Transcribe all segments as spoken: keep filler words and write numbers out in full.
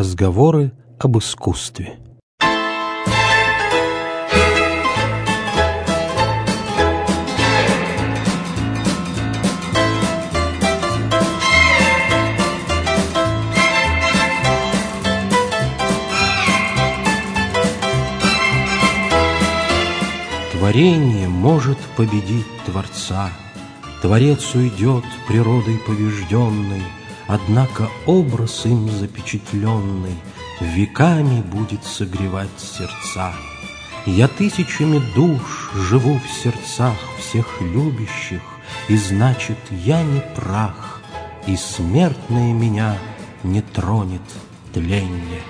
Разговоры об искусстве. Творение может победить Творца, Творец уйдет природой побежденной, однако образ им запечатленный веками будет согревать сердца. Я тысячами душ живу в сердцах всех любящих, и значит, я не прах, и смертное меня не тронет тленье.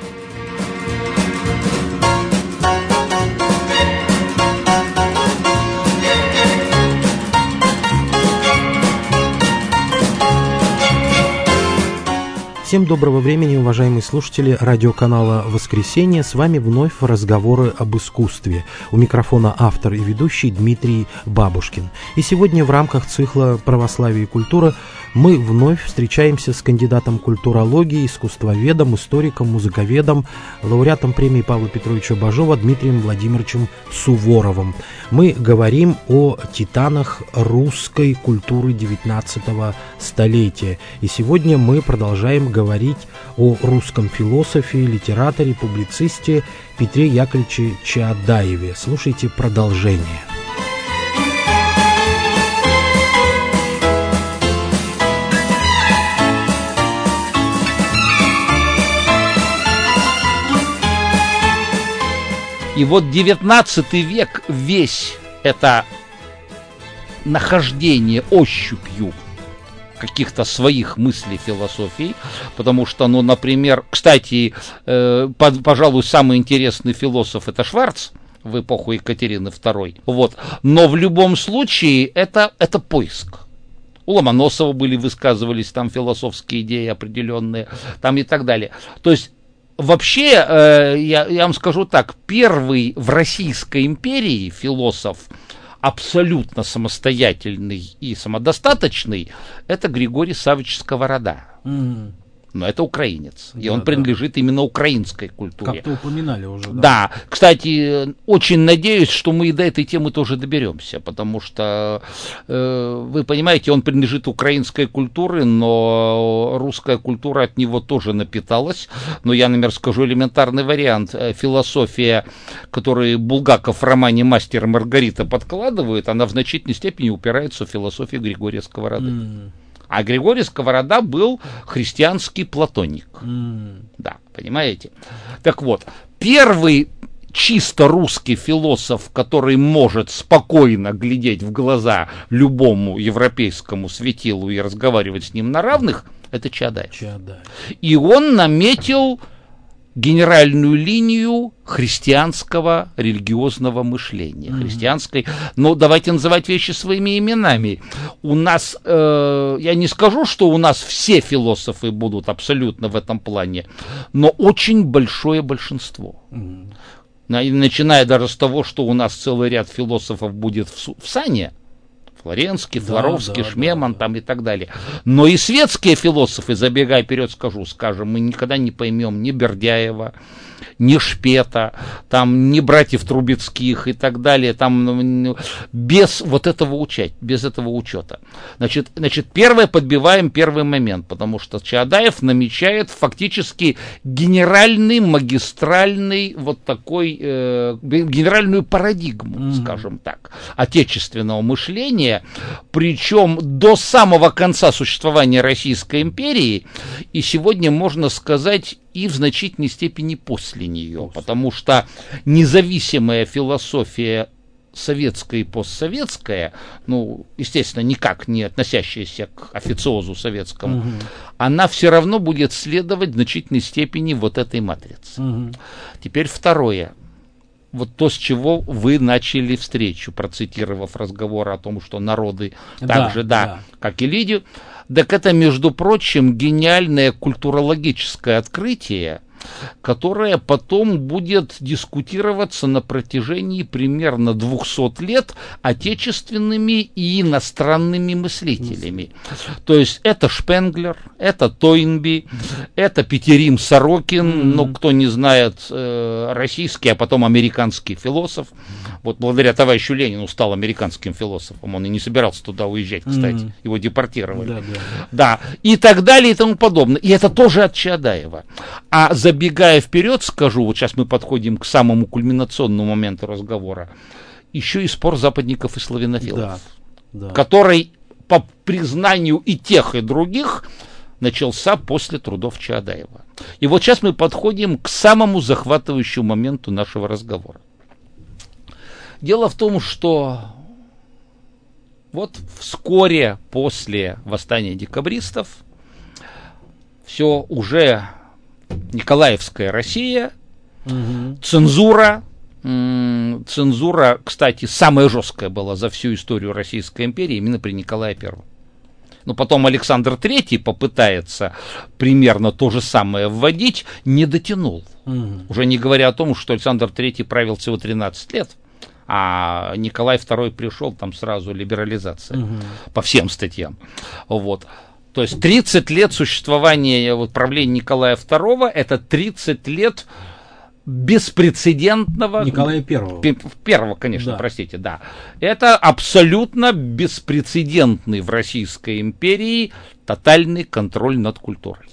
Всем доброго времени, уважаемые слушатели радиоканала «Воскресенье». С вами вновь разговоры об искусстве. У микрофона автор и ведущий Дмитрий Бабушкин. И сегодня в рамках цикла «Православие и культура» мы вновь встречаемся с кандидатом культурологии, искусствоведом, историком, музыковедом, лауреатом премии Павла Петровича Бажова Дмитрием Владимировичем Суворовым. Мы говорим о титанах русской культуры девятнадцатого столетия. И сегодня мы продолжаем говорить говорить о русском философе, литераторе, публицисте Петре Яковлевиче Чаадаеве. Слушайте продолжение. И вот девятнадцатый век весь это нахождение ощупью каких-то своих мыслей, философий, потому что, ну, например, кстати, э, под, пожалуй, самый интересный философ — это Шварц в эпоху Екатерины второй, вот, но в любом случае это, это поиск. У Ломоносова были, высказывались там философские идеи определенные, там и так далее. То есть, вообще, э, я, я вам скажу так, первый в Российской империи философ, абсолютно самостоятельный и самодостаточный, это Григорий Саввич Сковорода. Mm. Но это украинец, да, и он да. принадлежит именно украинской культуре. Как-то упоминали уже. Да. да, кстати, очень надеюсь, что мы и до этой темы тоже доберемся, потому что, э, вы понимаете, он принадлежит украинской культуре, но русская культура от него тоже напиталась. Но я, например, скажу элементарный вариант. Философия, которую Булгаков в романе «Мастер и Маргарита» подкладывает, она в значительной степени упирается в философию Григория Сковороды. Mm. А Григорий Сковорода был христианский платоник. Mm. Да, понимаете? Так вот, первый чисто русский философ, который может спокойно глядеть в глаза любому европейскому светилу и разговаривать с ним на равных, это Чаадаев. Чаадаев. И он наметил генеральную линию христианского религиозного мышления, mm-hmm. христианской, но давайте называть вещи своими именами. У нас, э, я не скажу, что у нас все философы будут абсолютно в этом плане, но очень большое большинство. Mm-hmm. Начиная даже с того, что у нас целый ряд философов будет в, в сане, Флоренский, да, Флоровский, да, Шмеман, да, да. там и так далее. Но и светские философы, забегая вперед, скажу, скажем, мы никогда не поймем ни Бердяева, ни Шпета, там, ни братьев Трубецких и так далее, там, без вот этого учать, без этого учета. Значит, значит, первое, подбиваем первый момент, потому что Чаадаев намечает фактически генеральный, магистральный, вот такой, э, генеральную парадигму, mm-hmm. скажем так, отечественного мышления, причем до самого конца существования Российской империи, и сегодня можно сказать, и в значительной степени после нее, потому что независимая философия советская и постсоветская, ну, естественно, никак не относящаяся к официозу советскому, угу. она все равно будет следовать в значительной степени вот этой матрице. Угу. Теперь второе. Вот то, с чего вы начали встречу, процитировав разговор о том, что народы да, так же, да, да, как и люди. Так это, между прочим, гениальное культурологическое открытие, которая потом будет дискутироваться на протяжении примерно двухсот лет отечественными и иностранными мыслителями. То есть это Шпенглер, это Тойнби, это Петерим Сорокин, mm-hmm. ну, кто не знает, э, российский, а потом американский философ. Вот благодаря товарищу Ленину стал американским философом, он и не собирался туда уезжать, кстати, mm-hmm. его депортировали. Да, да. Да, и так далее и тому подобное. И это тоже от Чаадаева. А забегая вперед, скажу, вот сейчас мы подходим к самому кульминационному моменту разговора, еще и спор западников и славянофилов, да, да. который, по признанию и тех, и других, начался после трудов Чаадаева. И вот сейчас мы подходим к самому захватывающему моменту нашего разговора. Дело в том, что вот вскоре после восстания декабристов все уже Николаевская Россия, угу. цензура, м- цензура, кстати, самая жесткая была за всю историю Российской империи именно при Николае Первом. Но потом Александр Третий попытается примерно то же самое вводить, не дотянул. Угу. Уже не говоря о том, что Александр Третий правил всего тринадцать лет. А Николай Второй пришел, там сразу либерализация угу. по всем статьям. Вот. То есть тридцать лет существования вот, правления Николая Второго, это тридцать лет беспрецедентного... Николая Первого. Первого, конечно, да. простите, да. Это абсолютно беспрецедентный в Российской империи тотальный контроль над культурой.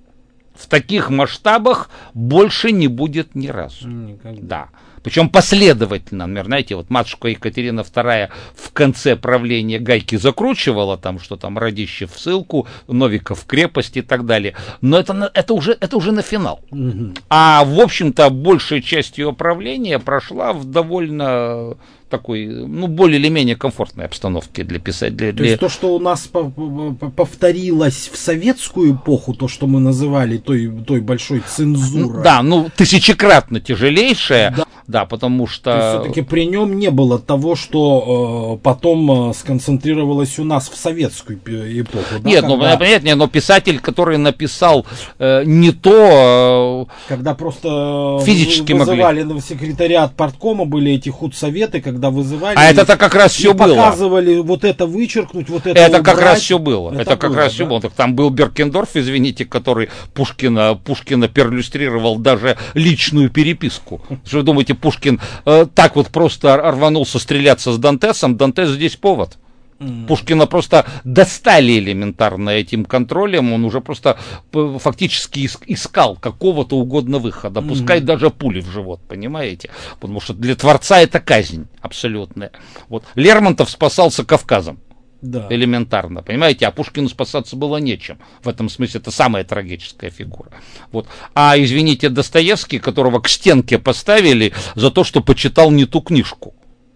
В таких масштабах больше не будет ни разу. Никогда. Да. Причем последовательно, например, знаете, вот матушка Екатерина Вторая в конце правления гайки закручивала, там, что там Радищев в ссылку, Новиков в крепость и так далее. Но это, это, уже, это уже на финал. Угу. А, в общем-то, большая часть ее правления прошла в довольно такой, ну, более или менее комфортной обстановке для писателя. То есть то, что у нас повторилось в советскую эпоху, то, что мы называли той, той большой цензурой. Да, ну, тысячекратно тяжелейшая. Да. Да, потому что... все-таки при нем не было того, что э, потом э, сконцентрировалось у нас в советскую эпоху. Да, нет, когда... ну, понятно, но писатель, который написал э, не то... Э, когда просто физически вызывали могли. на секретариат парткома, были эти худсоветы, когда вызывали... А это-то как раз все было. Показывали вот это вычеркнуть, вот это Это убрать. как раз все было. Это, это как было, раз да? все было. Так там был Беркендорф, извините, который Пушкина, Пушкина перлюстрировал даже личную переписку. Что вы думаете, Пушкин э, так вот просто рванулся стреляться с Дантесом? Дантес здесь повод. Mm-hmm. Пушкина просто достали элементарно этим контролем, он уже просто фактически искал какого-то угодно выхода, mm-hmm. пускай даже пули в живот, понимаете? Потому что для творца это казнь абсолютная. Вот. Лермонтов спасался Кавказом. Да. Элементарно, понимаете, а Пушкину спасаться было нечем. В этом смысле это самая трагическая фигура. Вот. А, извините, Достоевский, которого к стенке поставили за то, что почитал не ту книжку.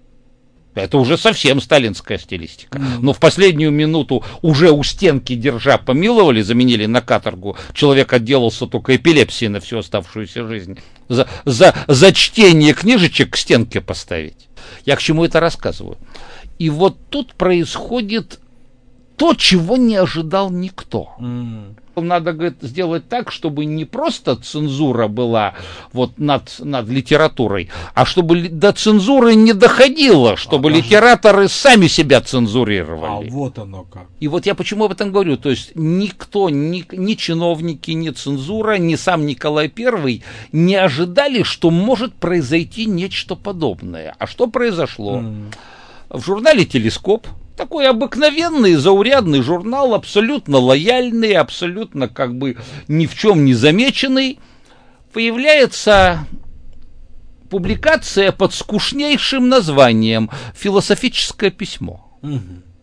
Это уже совсем сталинская стилистика. Mm-hmm. Но в последнюю минуту уже у стенки держа помиловали, заменили на каторгу. Человек отделался только эпилепсией на всю оставшуюся жизнь. За, за, за чтение книжечек к стенке поставить. Я к чему это рассказываю? И вот тут происходит то, чего не ожидал никто. Mm. Надо, говорит, сделать так, чтобы не просто цензура была вот над, над литературой, а чтобы до цензуры не доходило, чтобы а, литераторы сами себя цензурировали. А вот оно как. И вот я почему об этом говорю. То есть никто, ни, ни чиновники, ни цензура, ни сам Николай Первый не ожидали, что может произойти нечто подобное. А что произошло? Mm. В журнале «Телескоп», такой обыкновенный, заурядный журнал, абсолютно лояльный, абсолютно как бы ни в чем не замеченный, появляется публикация под скучнейшим названием «Философическое письмо». Угу.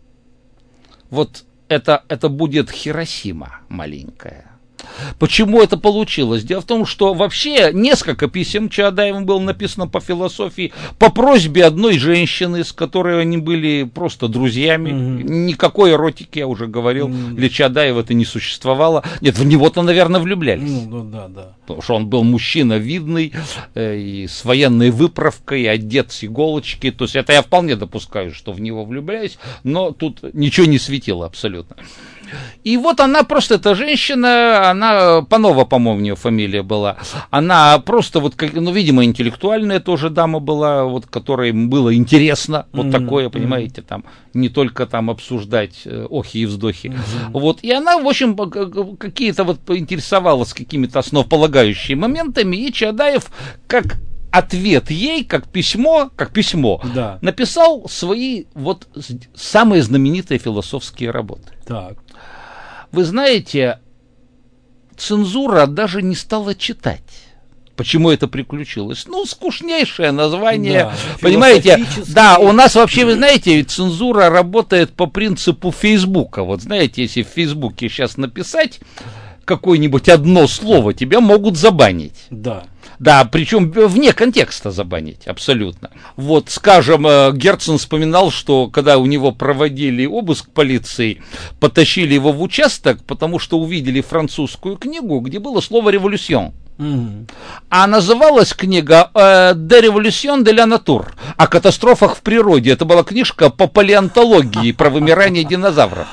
Вот это, это будет Хиросима маленькая. Почему это получилось? Дело в том, что вообще несколько писем Чаадаевым было написано по философии по просьбе одной женщины, с которой они были просто друзьями. Mm-hmm. Никакой эротики, я уже говорил, mm-hmm. для Чаадаева это не существовало. Нет, в него-то, наверное, влюблялись. Mm-hmm. Да, да. Потому что он был мужчина видный, э, и с военной выправкой, одет с иголочки. То есть это я вполне допускаю, что в него влюбляюсь, но тут ничего не светило абсолютно. И вот она просто, эта женщина, она, Панова, по-моему, у нее фамилия была, она просто вот, как, ну, видимо, интеллектуальная тоже дама была, вот, которой было интересно, вот mm-hmm. такое, понимаете, там, не только там обсуждать э, охи и вздохи. Mm-hmm. Вот, и она, в общем, какие-то вот поинтересовалась какими-то основополагающими моментами, и Чаадаев, как ответ ей, как письмо, как письмо, да. написал свои вот самые знаменитые философские работы. Так. Вы знаете, цензура даже не стала читать. Почему это приключилось? Ну, скучнейшее название, да, понимаете? Да, у нас вообще, вы знаете, цензура работает по принципу Фейсбука. Вот знаете, если в Фейсбуке сейчас написать какое-нибудь одно слово, тебя могут забанить. Да. Да, причем вне контекста забанить, абсолютно. Вот, скажем, Герцен вспоминал, что когда у него проводили обыск полиции, потащили его в участок, потому что увидели французскую книгу, где было слово «революцион». Mm-hmm. А называлась книга «De révolution de la nature», о катастрофах в природе. Это была книжка по палеонтологии, про вымирание динозавров.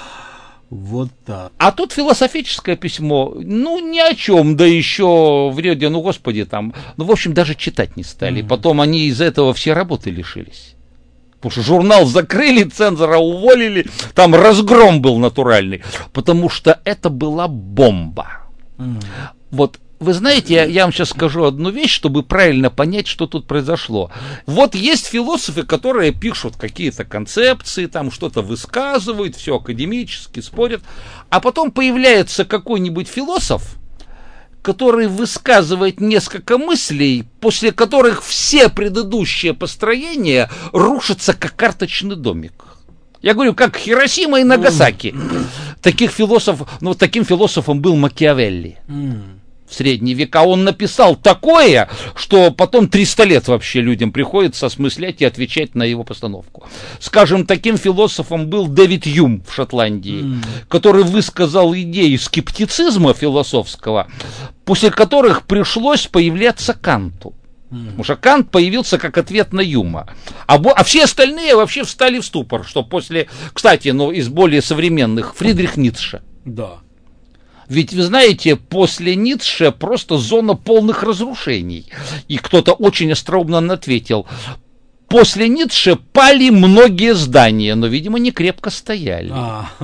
Вот так. А тут философическое письмо, ну, ни о чем, да еще вроде, ну, господи, там, ну, в общем, даже читать не стали. Mm-hmm. Потом они из-за этого все работы лишились. Потому что журнал закрыли, цензора уволили, там разгром был натуральный, потому что это была бомба. Mm-hmm. Вот. Вы знаете, я, я вам сейчас скажу одну вещь, чтобы правильно понять, что тут произошло. Вот есть философы, которые пишут какие-то концепции, там что-то высказывают, все академически спорят, а потом появляется какой-нибудь философ, который высказывает несколько мыслей, после которых все предыдущие построения рушатся, как карточный домик. Я говорю, как Хиросима и Нагасаки. Таких философов, ну, таким философом был Макиавелли. В средние века он написал такое, что потом триста лет вообще людям приходится осмыслять и отвечать на его постановку. Скажем, таким философом был Дэвид Юм в Шотландии, mm. который высказал идеи скептицизма философского, после которых пришлось появляться Канту. Mm. Потому что Кант появился как ответ на Юма. А, а все остальные вообще встали в ступор, что после, кстати, ну, из более современных, Фридрих Ницше. Да. Ведь, вы знаете, после Ницше просто зона полных разрушений. И кто-то очень остроумно ответил, после Ницше пали многие здания, но, видимо, не крепко стояли.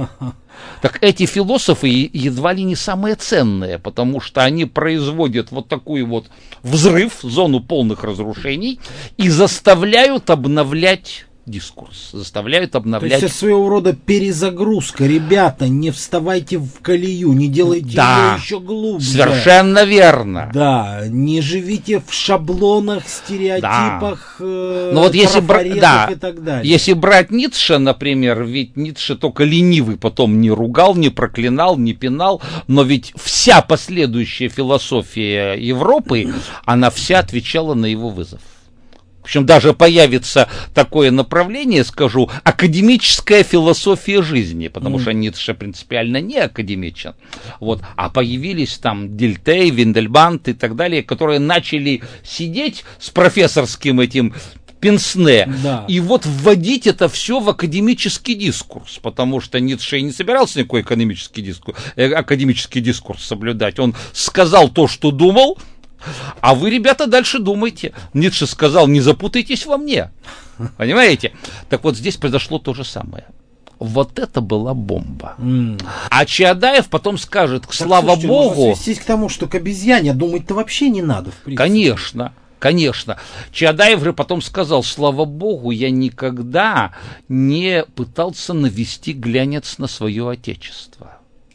Так эти философы едва ли не самые ценные, потому что они производят вот такой вот взрыв, зону полных разрушений, и заставляют обновлять дискурс, заставляют обновлять. То есть это своего рода перезагрузка. Ребята, не вставайте в колею, не делайте да, ее еще глубже. Совершенно верно. Да, не живите в шаблонах, стереотипах, да. э, ну, вот если бра- да, и так далее. Если брать Ницше, например, ведь Ницше только ленивый потом не ругал, не проклинал, не пинал, но ведь вся последующая философия Европы, она вся отвечала на его вызов. Причем даже появится такое направление, скажу, академическая философия жизни, потому mm. что Ницше принципиально не академичен. Вот. А появились там Дельтей, Виндельбанд и так далее, которые начали сидеть с профессорским этим пенсне, да. и вот вводить это все в академический дискурс, потому что Ницше и не собирался никакой академический дискурс, э, академический дискурс соблюдать. Он сказал то, что думал, а вы, ребята, дальше думайте. Ницше сказал, не запутайтесь во мне. Понимаете? Так вот, здесь произошло то же самое. Вот это была бомба. Mm. А Чаадаев потом скажет, так, слава слушайте, богу... Можно свестись к тому, что к обезьяне думать-то вообще не надо, в принципе. Конечно. Конечно. Чаадаев же потом сказал, слава богу, я никогда не пытался навести глянец на свое отечество.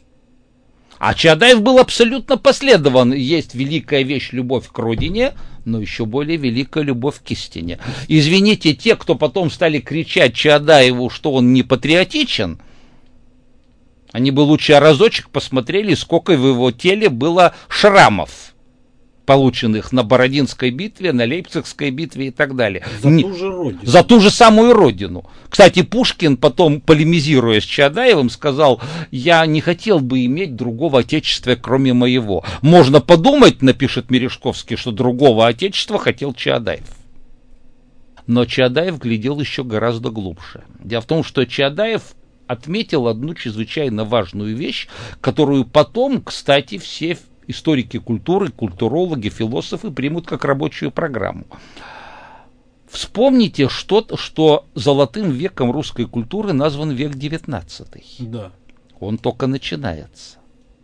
А Чаадаев был абсолютно последован. Есть великая вещь — любовь к родине, но еще более великая любовь к истине. Извините, те, кто потом стали кричать Чаадаеву, что он не патриотичен, они бы лучше разочек посмотрели, сколько в его теле было шрамов, полученных на Бородинской битве, на Лейпцигской битве и так далее. За Не, ту же родину. За ту же самую родину. Кстати, Пушкин потом, полемизируя с Чаадаевым, сказал, я не хотел бы иметь другого отечества, кроме моего. Можно подумать, напишет Мережковский, что другого отечества хотел Чаадаев. Но Чаадаев глядел еще гораздо глубже. Дело в том, что Чаадаев отметил одну чрезвычайно важную вещь, которую потом, кстати, все историки культуры, культурологи, философы примут как рабочую программу. Вспомните, что, что золотым веком русской культуры назван век девятнадцатый. Да. Он только начинается.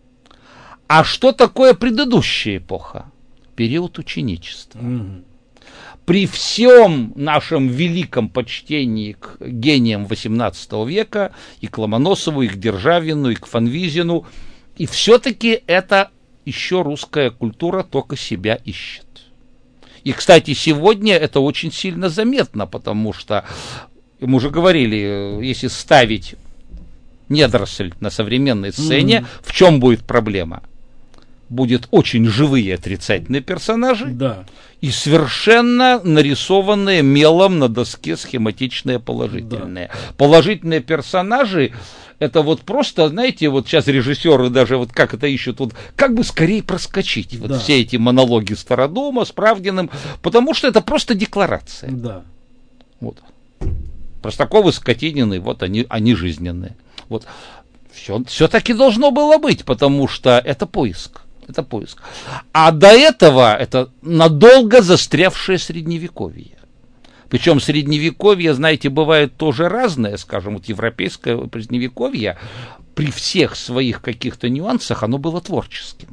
А что такое предыдущая эпоха? Период ученичества. Угу. При всем нашем великом почтении к гениям восемнадцатого века, и к Ломоносову, и к Державину, и к Фанвизину, и все-таки это еще русская культура только себя ищет. И, кстати, сегодня это очень сильно заметно, потому что, мы уже говорили, если ставить недоросль на современной сцене, mm-hmm. в чем будет проблема? Будут очень живые отрицательные персонажи, да. и совершенно нарисованные мелом на доске схематичные положительные. Да. Положительные персонажи — это вот просто, знаете, вот сейчас режиссеры даже вот как это ищут, вот как бы скорее проскочить вот да. все эти монологи Стародума с Правдиным, потому что это просто декларация. Да. Вот. Простаковы, Скотинины, вот они, они жизненные. Вот. Все, все таки должно было быть, потому что это поиск. Это поиск. А до этого это надолго застрявшее средневековье. Причем средневековье, знаете, бывает тоже разное, скажем, вот европейское средневековье, при всех своих каких-то нюансах, оно было творческим.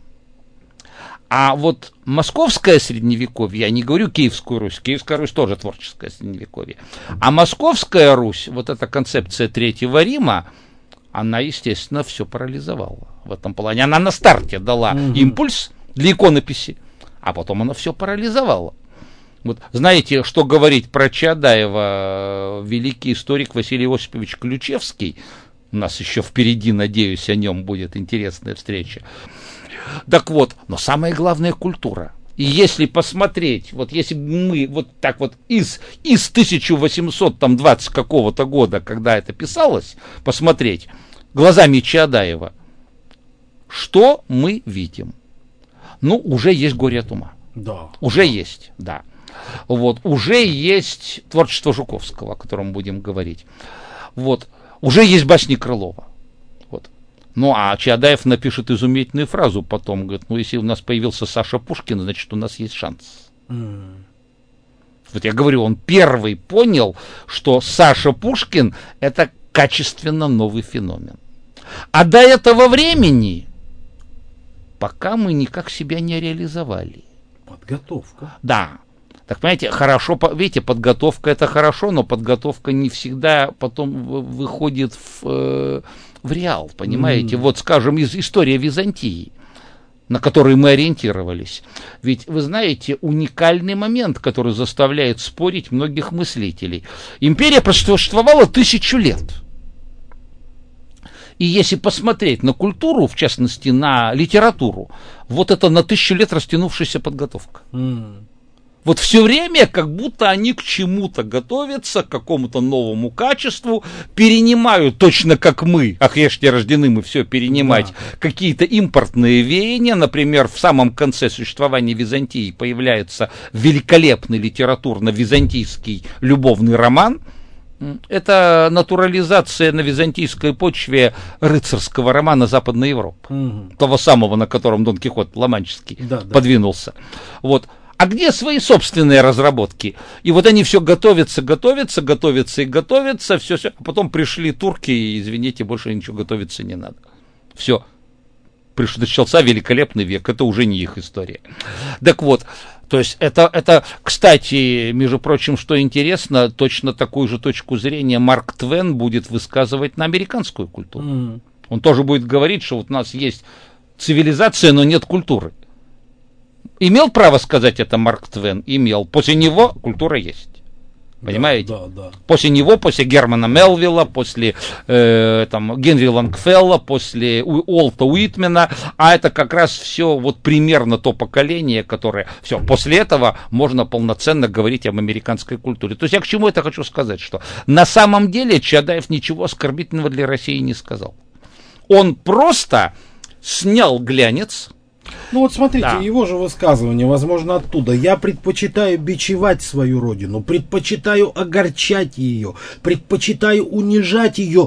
А вот московское средневековье, я не говорю Киевскую Русь, Киевская Русь тоже творческое средневековье, а московская Русь, вот эта концепция Третьего Рима, она, естественно, все парализовала в этом плане. Она на старте дала угу. импульс для иконописи, а потом она все парализовала. Вот знаете, что говорить про Чаадаева великий историк Василий Осипович Ключевский, у нас еще впереди, надеюсь, о нем будет интересная встреча. Так вот, но самое главное — культура. И если посмотреть, вот если мы вот так вот из, из тысяча восемьсот двадцать какого-то года, когда это писалось, посмотреть глазами Чаадаева, что мы видим? Ну, уже есть «Горе от ума». Да. Уже есть, да. Вот, уже есть творчество Жуковского, о котором будем говорить. Вот, уже есть басни Крылова. Вот. Ну, а Чаадаев напишет изумительную фразу потом, говорит, ну, если у нас появился Саша Пушкин, значит, у нас есть шанс. Mm. Вот я говорю, он первый понял, что Саша Пушкин — это качественно новый феномен. А до этого времени пока мы никак себя не реализовали. Подготовка. Да. Так, понимаете, хорошо, видите, подготовка — это хорошо, но подготовка не всегда потом выходит в, в реал, понимаете. Mm. Вот, скажем, из истории Византии, на которой мы ориентировались. Ведь, вы знаете, уникальный момент, который заставляет спорить многих мыслителей. Империя просуществовала тысячу лет. И если посмотреть на культуру, в частности, на литературу, вот это на тысячу лет растянувшаяся подготовка. Mm. Вот все время как будто они к чему-то готовятся, к какому-то новому качеству, перенимают точно как мы, ах, ешьте рождены мы все перенимать, да. какие-то импортные веяния. Например, в самом конце существования Византии появляется великолепный литературно-византийский любовный роман. Это натурализация на византийской почве рыцарского романа Западной Европы, угу. того самого, на котором Дон Кихот Ла-Манческий да, подвинулся. Да. Вот. А где свои собственные разработки? И вот они все готовятся, готовятся, готовятся и готовятся, все, все. А потом пришли турки, и, извините, больше ничего готовиться не надо. Все. Начался великолепный век, это уже не их история. Так вот, то есть это, это, кстати, между прочим, что интересно, точно такую же точку зрения Марк Твен будет высказывать на американскую культуру. Mm. Он тоже будет говорить, что вот у нас есть цивилизация, но нет культуры. Имел право сказать это Марк Твен? Имел. После него культура есть. Понимаете? Да, да, да. После него, после Германа Мелвилла, после э, там, Генри Лангфелла, после Уолта Уитмена, а это как раз все вот примерно то поколение, которое... Все, после этого можно полноценно говорить об американской культуре. То есть я к чему это хочу сказать, что на самом деле Чаадаев ничего оскорбительного для России не сказал. Он просто снял глянец. Ну вот смотрите, да. его же высказывание, возможно, оттуда. Я предпочитаю бичевать свою родину, предпочитаю огорчать ее, предпочитаю унижать ее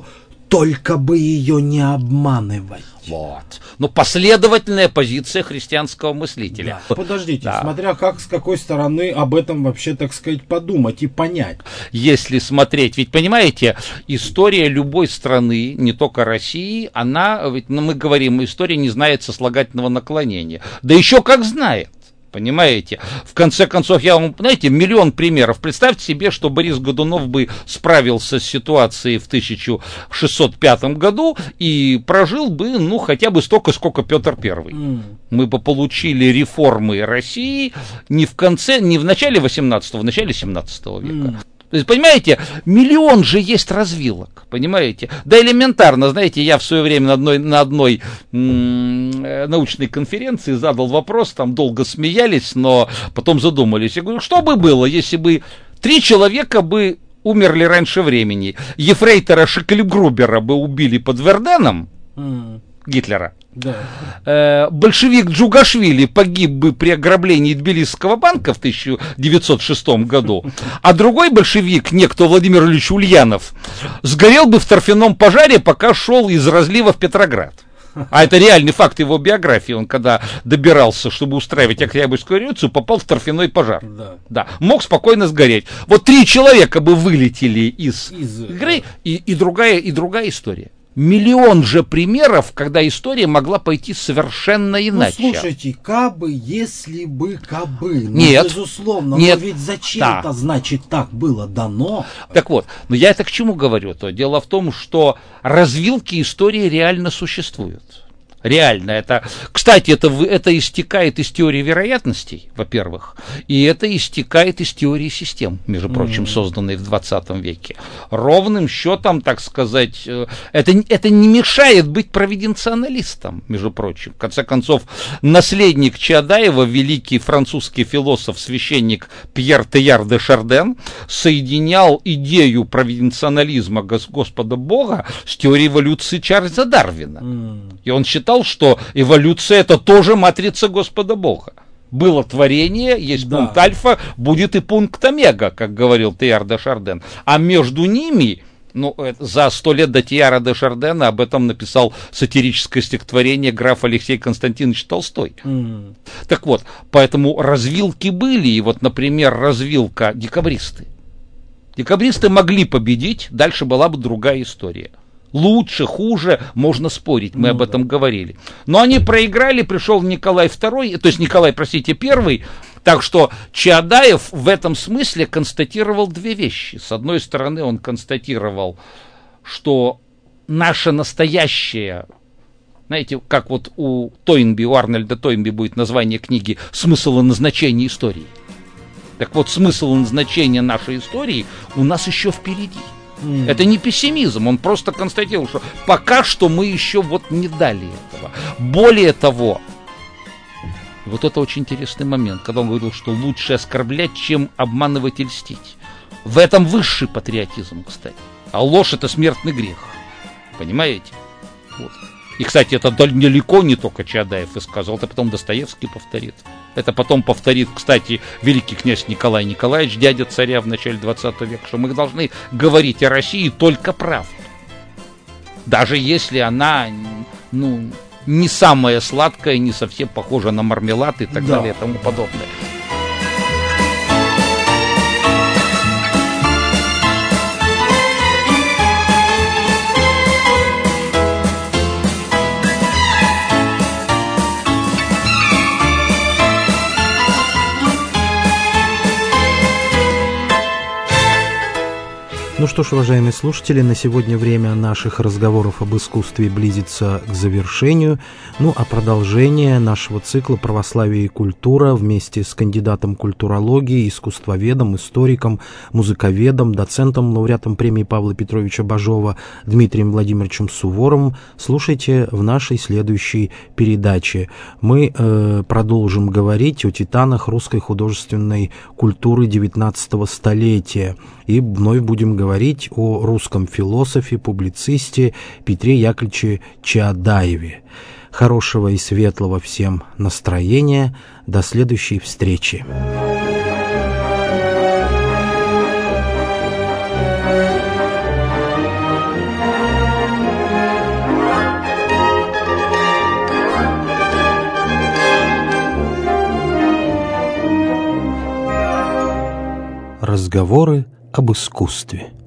Только бы ее не обманывать. Вот. Но последовательная позиция христианского мыслителя. Да. Подождите, да. смотря как, с какой стороны об этом вообще, так сказать, подумать и понять. Если смотреть, ведь понимаете, история любой страны, не только России, она, ведь ну, мы говорим, история не знает сослагательного наклонения. Да еще как знает. Понимаете? В конце концов, я вам, знаете, миллион примеров. Представьте себе, что Борис Годунов бы справился с ситуацией в тысяча шестьсот пятом году и прожил бы, ну, хотя бы столько, сколько Петр Первый. Mm. Мы бы получили реформы России не в конце, не в начале восемнадцатого, в начале семнадцатого века. Mm. То есть, понимаете, миллион же есть развилок, понимаете? Да элементарно, знаете, я в свое время на одной, на одной м- научной конференции задал вопрос, там долго смеялись, но потом задумались. Я говорю, что бы было, если бы три человека бы умерли раньше времени? Ефрейтора Шекельгрубера бы убили под Верденом, mm. Гитлера. Да. Э, большевик Джугашвили погиб бы при ограблении Тбилисского банка в тысяча девятьсот шестом году, а другой большевик, некто Владимир Ильич Ульянов, сгорел бы в торфяном пожаре, пока шел из разлива в Петроград. А это реальный факт его биографии. Он когда добирался, чтобы устраивать Октябрьскую революцию, попал в торфяной пожар. Да. Да. Мог спокойно сгореть. Вот три человека бы вылетели из, из игры, и, и, другая, и другая история. Миллион же примеров, когда история могла пойти совершенно иначе. Ну, слушайте, кабы, если бы, кабы. Ну, нет, безусловно, нет, но ведь зачем-то, да. значит, так было дано. Так вот, но я это к чему говорю-то? Дело в том, что развилки истории реально существуют. Реально. Это, кстати, это, это истекает из теории вероятностей, во-первых, и это истекает из теории систем, между прочим, mm-hmm. созданной в двадцатом веке. Ровным счетом, так сказать, это, это не мешает быть провиденционалистом, между прочим. В конце концов, наследник Чаадаева, великий французский философ, священник Пьер Теяр де Шарден, соединял идею провиденционализма Господа Бога с теорией эволюции Чарльза Дарвина. Mm-hmm. И он считал, что эволюция — это тоже матрица Господа Бога. Было творение, есть да. пункт альфа, будет и пункт омега, как говорил Теяр де Шарден. А между ними, ну, за сто лет до Теяра де Шардена об этом написал сатирическое стихотворение граф Алексей Константинович Толстой. Mm. Так вот, поэтому развилки были, и вот, например, развилка декабристы. Декабристы могли победить, дальше была бы другая история. Лучше, хуже, можно спорить, мы ну, об этом да. говорили. Но они проиграли, пришел Николай Второй, то есть Николай, простите, Первый, так что Чаадаев в этом смысле констатировал две вещи. С одной стороны, он констатировал, что наше настоящее, знаете, как вот у Тойнби, у Арнольда Тойнби будет название книги «Смысл и назначение истории». Так вот, смысл и назначение нашей истории у нас еще впереди. Mm. Это не пессимизм, он просто констатировал, что пока что мы еще вот не дали этого. Более того, вот это очень интересный момент, когда он говорил, что лучше оскорблять, чем обманывать и льстить. В этом высший патриотизм, кстати. А ложь — это смертный грех. Понимаете? Вот. И, кстати, это далеко не только Чаадаев и сказал, это потом Достоевский повторит. Это потом повторит, кстати, великий князь Николай Николаевич, дядя царя в начале двадцатого века, что мы должны говорить о России только правду. Даже если она, ну, не самая сладкая, не совсем похожа на мармелад и так да. далее и тому подобное. Ну что ж, уважаемые слушатели, на сегодня время наших разговоров об искусстве близится к завершению. Ну а продолжение нашего цикла «Православие и культура» вместе с кандидатом культурологии, искусствоведом, историком, музыковедом, доцентом, лауреатом премии Павла Петровича Бажова Дмитрием Владимировичем Суворовым слушайте в нашей следующей передаче. Мы э, продолжим говорить о титанах русской художественной культуры девятнадцатого столетия. И вновь будем говорить о русском философе, публицисте Петре Яковлевиче Чаадаеве. Хорошего и светлого всем настроения. До следующей встречи. Разговоры об искусстве.